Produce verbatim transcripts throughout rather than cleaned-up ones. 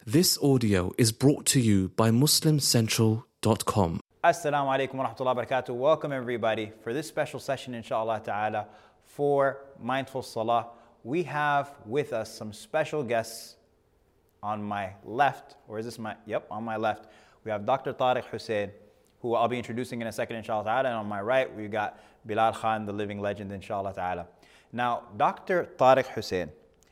This audio is brought to you by muslim central dot com. Assalamu alaikum wa rahmatullahi wa barakatuh. Welcome everybody for this special session, inshallah ta'ala, for Mindful Salah. We have with us some special guests on my left, or is this my, yep, on my left. We have Doctor Tariq Hussain, who I'll be introducing in a second, inshallah ta'ala. And on my right, we've got Bilal Khan, the living legend, inshallah ta'ala. Now, Doctor Tariq Hussain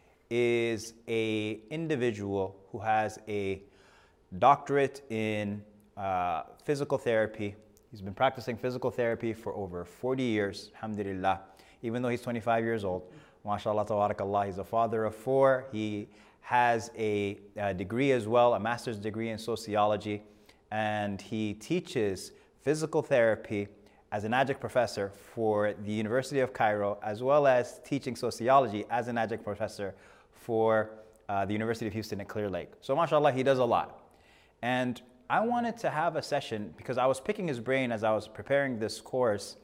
is a individual who has a doctorate in uh, physical therapy. He's been practicing physical therapy for over forty years, alhamdulillah, even though he's twenty-five years old. MashaAllah, tabarakallah, he's a father of four. He has a, a degree as well, a master's degree in sociology, and he teaches physical therapy as an adjunct professor for the University of Cairo, as well as teaching sociology as an adjunct professor for uh, the University of Houston at Clear Lake. So mashallah, he does a lot. And I wanted to have a session, because I was picking his brain as I was preparing this course,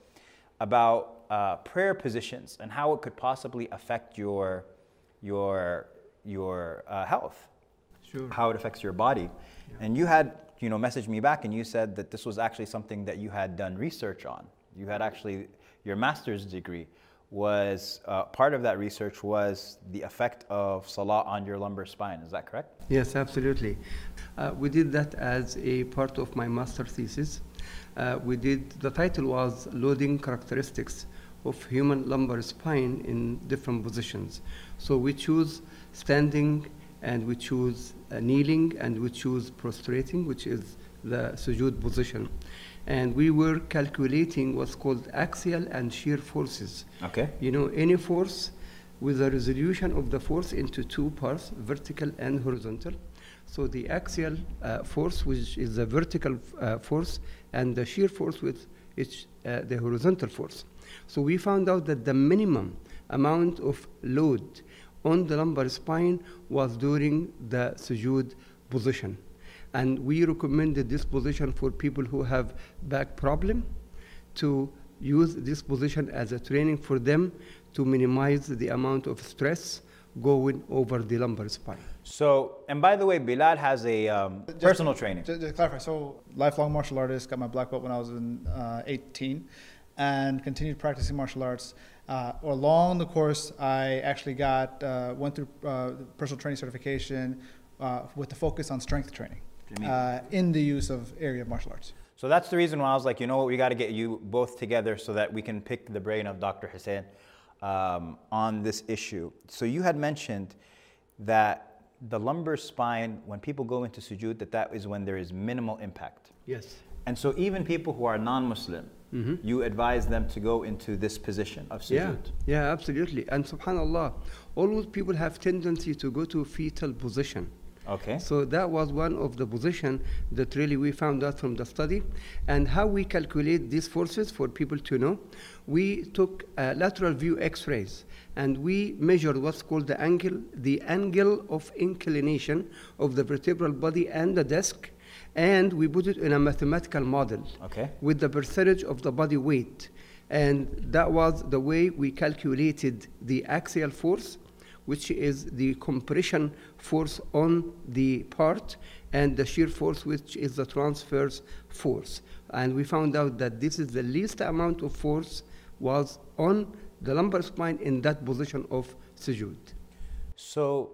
about uh, prayer positions and how it could possibly affect your, your, your uh, health, sure. how it affects your body. Yeah. And you had you know, messaged me back and you said that this was actually something that you had done research on. You had actually, your master's degree was, uh, part of that research was the effect of salah on your lumbar spine. Is that correct? Yes, absolutely. Uh, we did that as a part of my master thesis. Uh, we did, the title was Loading Characteristics of Human Lumbar Spine in Different Positions. So we choose standing, and we choose uh, kneeling, and we choose prostrating, which is the sujood position. And we were calculating what's called axial and shear forces. Okay. You know, any force with a resolution of the force into two parts, vertical and horizontal. So the axial uh, force, which is the vertical uh, force, and the shear force, which is uh, the horizontal force. So we found out that the minimum amount of load on the lumbar spine was during the sujood position. And we recommended this position for people who have back problem, to use this position as a training for them to minimize the amount of stress going over the lumbar spine. So, and by the way, Bilal has a um, just, personal training. Just to clarify, so lifelong martial artist, got my black belt when I was in uh, eighteen, and continued practicing martial arts. Uh, along the course, I actually got, uh, went through uh, personal training certification uh, with the focus on strength training uh, in the use of area of martial arts. So that's the reason why I was like, you know what, we got to get you both together so that we can pick the brain of Doctor Hussain um, on this issue. So you had mentioned that the lumbar spine, when people go into sujood, that that is when there is minimal impact. Yes. And so even people who are non-Muslim, mm-hmm. you advise them to go into this position of sujood. Yeah, yeah, absolutely. And subhanAllah, always people have tendency to go to fetal position. Okay. So that was one of the position that really we found out from the study. And how we calculate these forces for people to know, we took uh, lateral view x-rays and we measured what's called the angle, the angle of inclination of the vertebral body and the disc, and we put it in a mathematical model, okay, with the percentage of the body weight. And that was the way we calculated the axial force, which is the compression force on the part, and the shear force, which is the transverse force. And we found out that this is the least amount of force was on the lumbar spine in that position of sujood. So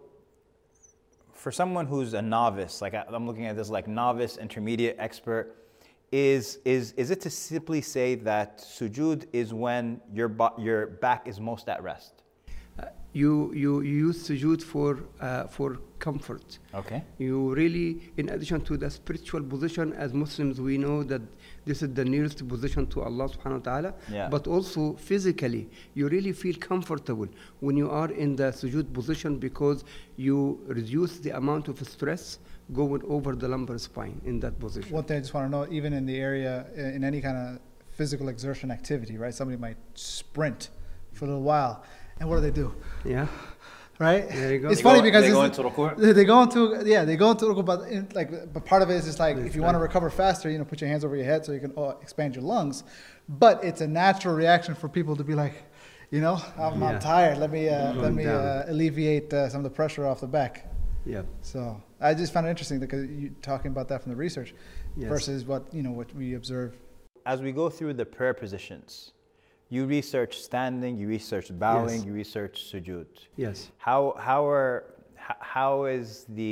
for someone who's a novice, like I'm looking at this like novice, intermediate, expert, is is is it to simply say that sujood is when your your back is most at rest? Uh, you, you you use sujood for uh, for comfort. Okay. You really, in addition to the spiritual position, as Muslims we know that this is the nearest position to Allah subhanahu wa ta'ala, yeah. but also physically, you really feel comfortable when you are in the sujood position because you reduce the amount of stress going over the lumbar spine in that position. One thing I just want to know, even in the area, in any kind of physical exertion activity, right? Somebody might sprint for a little while. And what do they do? Yeah. Right? There you go. It's they funny go, because they go it's, into ruku'? they, they go into yeah they go into ruku', but in, like but part of it is just like It's if you like, want to recover faster, you know, put your hands over your head so you can oh, expand your lungs. But it's a natural reaction for people to be like, you know, I'm, yeah. I'm tired. Let me uh, let me down. uh, alleviate uh, some of the pressure off the back. Yeah. So I just found it interesting because you talking about that from the research Yes. versus what you know what we observe. As we go through the prayer positions, you research standing, you research bowing, Yes. you research sujood. Yes. How how are h- how is the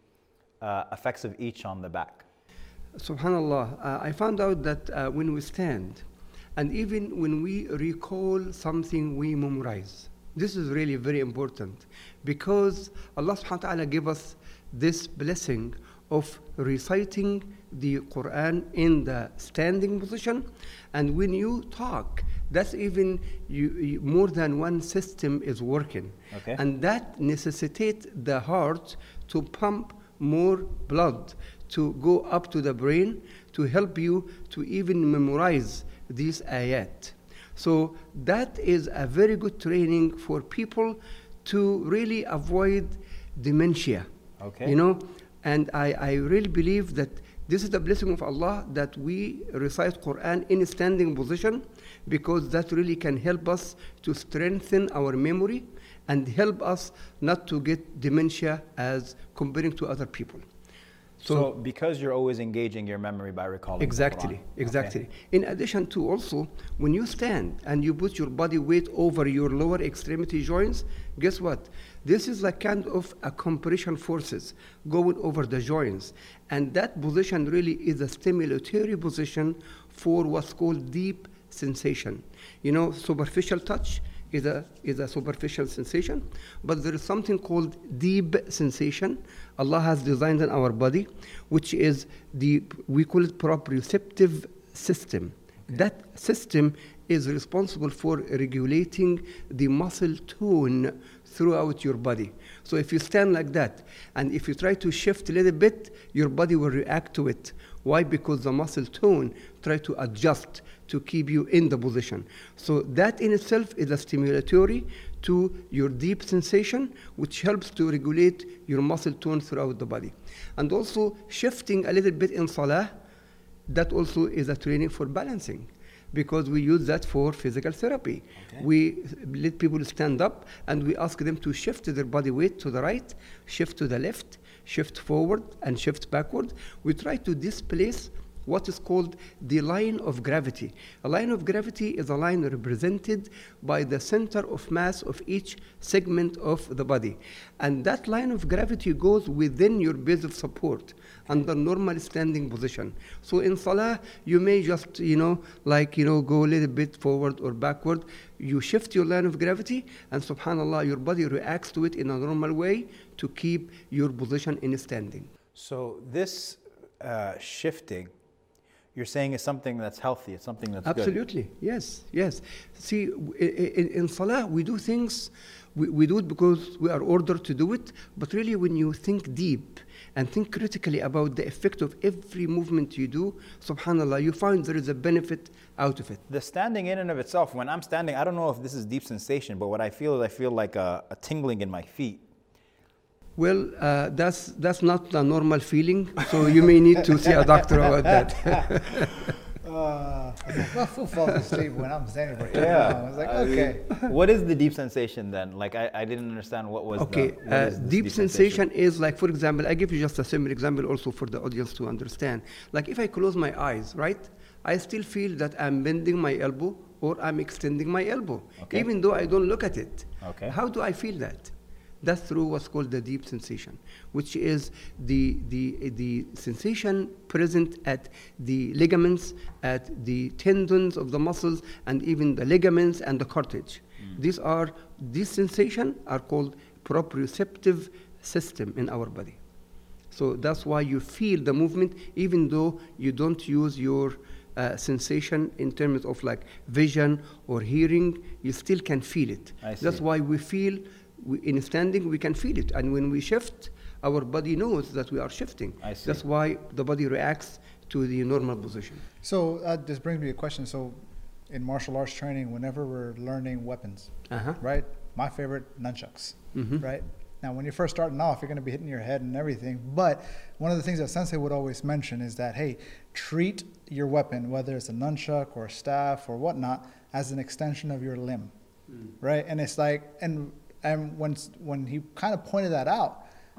uh, effects of each on the back? Subhanallah, uh, I found out that uh, when we stand, and even when we recall something we memorize, this is really very important because Allah subhanahu wa ta'ala gave us this blessing of reciting the Quran in the standing position. And when you talk, that's even you, you, more than one system is working. Okay. And that necessitates the heart to pump more blood to go up to the brain to help you to even memorize these ayat. So that is a very good training for people to really avoid dementia. Okay. You know, and I, I really believe that this is the blessing of Allah that we recite Quran in a standing position because that really can help us to strengthen our memory and help us not to get dementia as comparing to other people. So, because you're always engaging your memory by recalling the Exactly, Quran. exactly. Okay. In addition to also, when you stand and you put your body weight over your lower extremity joints, guess what? This is like kind of a compression forces going over the joints. And that position really is a stimulatory position for what's called deep sensation. You know, superficial touch is a, is a superficial sensation, but there is something called deep sensation Allah has designed in our body, which is the, we call it proprioceptive system. Okay. That system is responsible for regulating the muscle tone throughout your body. So if you stand like that, and if you try to shift a little bit, your body will react to it. Why? Because the muscle tone try to adjust to keep you in the position. So that in itself is a stimulatory to your deep sensation, which helps to regulate your muscle tone throughout the body. And also shifting a little bit in salah, that also is a training for balancing, because we use that for physical therapy. Okay. We let people stand up and we ask them to shift their body weight to the right, shift to the left, shift forward and shift backward. We try to displace what is called the line of gravity. A line of gravity is a line represented by the center of mass of each segment of the body. And that line of gravity goes within your base of support under normal standing position. So in salah, you may just, you know, like, you know, go a little bit forward or backward. You shift your line of gravity, and subhanAllah, your body reacts to it in a normal way to keep your position in standing. So this uh, shifting, you're saying is something that's healthy, it's something that's Absolutely. good. Yes, yes. See, in, in salah, we do things, we, we do it because we are ordered to do it, but really when you think deep and think critically about the effect of every movement you do, subhanAllah, you find there is a benefit out of it. The standing in and of itself, when I'm standing, I don't know if this is deep sensation, but what I feel is I feel like a, a tingling in my feet. Well, uh, that's that's not a normal feeling, so you may need to see a doctor about that. uh, well, who falls asleep when I'm standing for too Yeah. long? I was like, okay. What is the deep sensation then? Like, I, I didn't understand what was okay, the... what uh, is this deep, sensation, is like, for example, I give you just a simple example also for the audience to understand. Like if I close my eyes, right, I still feel that I'm bending my elbow or I'm extending my elbow, Okay. even though I don't look at it. Okay. How do I feel that? That's through what's called the deep sensation, which is the, the, the sensation present at the ligaments, at the tendons of the muscles, and even the ligaments and the cartilage. Mm. These are, these sensations are called proprioceptive system in our body. So that's why you feel the movement, even though you don't use your uh, sensation in terms of like vision or hearing, you still can feel it. I see. That's why we feel We, in standing, we can feel it. And when we shift, our body knows that we are shifting. I see. That's why the body reacts to the normal position. So uh, this brings me to a question. So in martial arts training, whenever we're learning weapons, Uh-huh. right? My favorite, nunchucks, Mm-hmm. right? Now, when you're first starting off, you're going to be hitting your head and everything. But one of the things that Sensei would always mention is that, hey, treat your weapon, whether it's a nunchuck or a staff or whatnot, as an extension of your limb, mm. right? And it's like, and And when when he kind of pointed that out,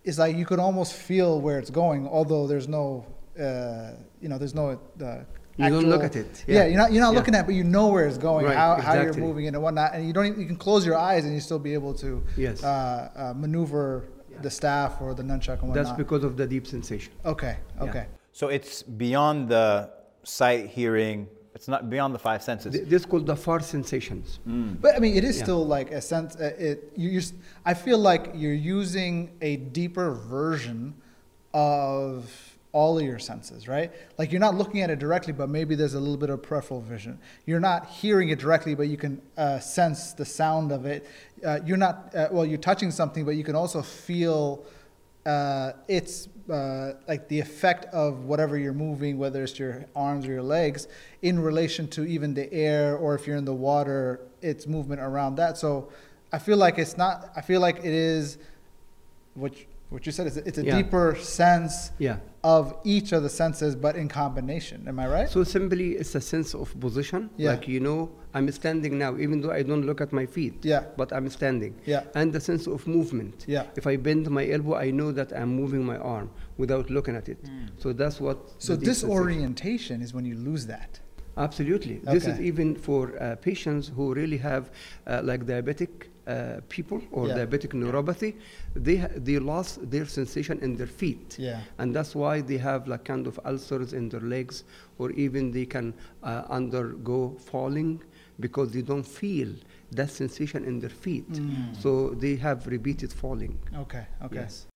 it's like you could almost feel where it's going, although there's no, uh, you know, there's no. Uh, You don't look at it. Yeah, Yeah. you're not you're not Yeah. looking at, it, but you know where it's going, Right, how, how you're exactly. moving it and whatnot, and you don't even, you can close your eyes and you still be able to Yes. uh, uh, maneuver the staff or the nunchuck and whatnot. That's because of the deep sensation. Okay, okay, So it's beyond the sight, hearing. It's not beyond the five senses. Th- This is called the far sensations. but I mean, it is Yeah. still like a sense. Uh, it you you s- I feel like you're using a deeper version of all of your senses, right? Like you're not looking at it directly, but maybe there's a little bit of peripheral vision. You're not hearing it directly, but you can uh, sense the sound of it. Uh, you're not, uh, well, you're touching something, but you can also feel uh, its, uh, like the effect of whatever you're moving, whether it's your arms or your legs, in relation to even the air, or if you're in the water, its movement around that. So I feel like it's not, I feel like it is, what, what you said, is it's a Yeah. deeper sense Yeah. of each of the senses, but in combination. Am I right? So simply, it's a sense of position. Yeah. Like, you know, I'm standing now, even though I don't look at my feet. Yeah. But I'm standing. Yeah. And the sense of movement. Yeah. If I bend my elbow, I know that I'm moving my arm without looking at it. So that's what. So the deep sensation- disorientation is when you lose that. Absolutely. This is Okay. even for uh, patients who really have uh, like diabetic uh, people or Yeah. diabetic neuropathy. They ha- they lost their sensation in their feet. Yeah. And that's why they have like kind of ulcers in their legs, or even they can uh, undergo falling because they don't feel that sensation in their feet. Mm. So they have repeated falling. Okay, okay. Yes.